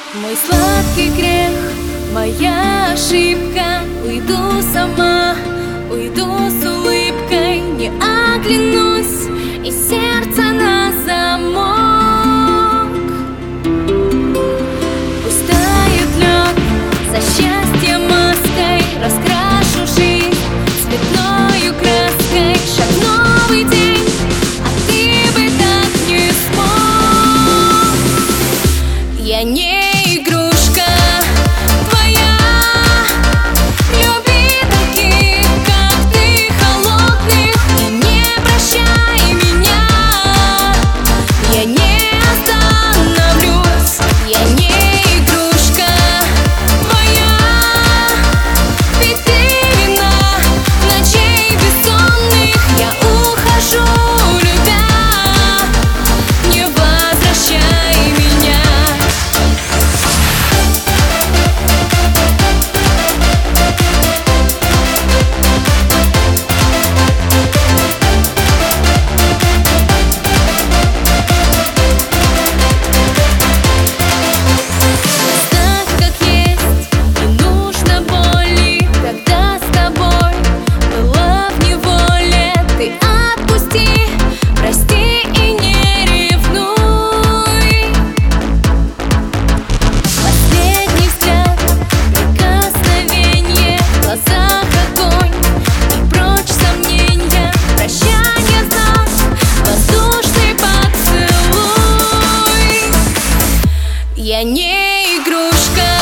Мой сладкий грех, моя ошибка. Уйду сама, уйду с улыбкой, не оглянусь, и сердце на замок. Пусть тает лед, за счастье маской раскрашу жизнь цветною краской. Шаг в новый день, а ты бы так не смог. Я не игрушка твоя, люби таких, как ты, холодных, и не прощай меня. Я не остановлюсь, я не игрушка твоя, ведь ты вина ночей бессонных. Я ухожу, любя, не возвращай меня. Я не игрушка.